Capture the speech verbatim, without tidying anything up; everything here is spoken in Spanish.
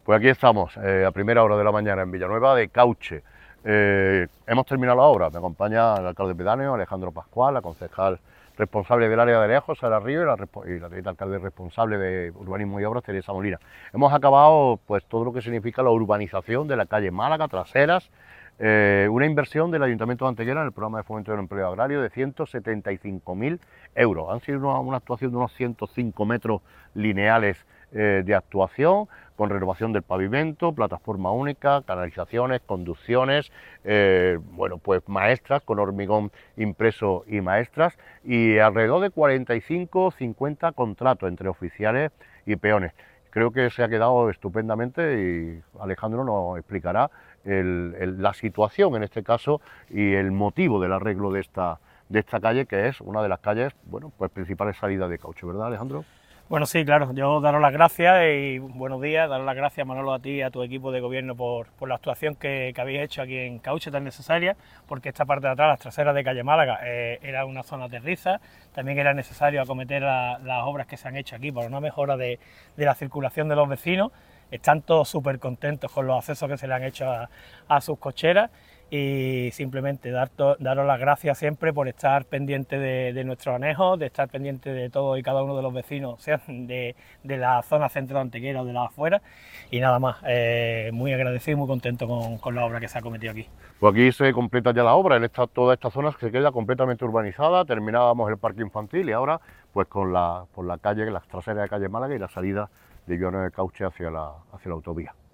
Pues aquí estamos, eh, a primera hora de la mañana en Villanueva de Cauche. Eh, hemos terminado la obra, me acompaña el alcalde pedáneo, Alejandro Pascual, la concejal responsable del área de lejos, Sara Río, y la, y la teniente alcalde responsable de urbanismo y obras, Teresa Molina. Hemos acabado pues todo lo que significa la urbanización de la calle Málaga, Traseras, eh, una inversión del Ayuntamiento de Antequera en el programa de fomento del empleo agrario de ciento setenta y cinco mil euros. Han sido una, una actuación de unos ciento cinco metros lineales eh, de actuación, con renovación del pavimento, plataforma única, canalizaciones, conducciones, eh, bueno, pues maestras con hormigón impreso y maestras, y alrededor de cuarenta y cinco, cincuenta contratos entre oficiales y peones. Creo que se ha quedado estupendamente y Alejandro nos explicará el, el, la situación en este caso y el motivo del arreglo de esta, de esta calle, que es una de las calles, bueno, pues principales salidas de Cauche, ¿verdad, Alejandro? Bueno, sí, claro, yo daros las gracias y buenos días, daros las gracias, Manolo, a ti y a tu equipo de gobierno por, por la actuación que, que habéis hecho aquí en Cauche tan necesaria, porque esta parte de atrás, las traseras de calle Málaga, eh, era una zona de riza, también era necesario acometer la, las obras que se han hecho aquí por una mejora de, de la circulación de los vecinos. Están todos súper contentos con los accesos que se le han hecho a, a sus cocheras, y simplemente dar to, daros las gracias siempre por estar pendiente de, de nuestros anejos, de estar pendiente de todos y cada uno de los vecinos, sean de, de la zona centro de Antequera o de las afueras, y nada más, eh, muy agradecido y muy contento con, con la obra que se ha cometido aquí. Pues aquí se completa ya la obra, en esta, toda esta zona se queda completamente urbanizada, terminábamos el parque infantil y ahora pues con la, por la calle, las traseras de calle Málaga y la salida de Villanueva de Cauche hacia la, hacia la autovía.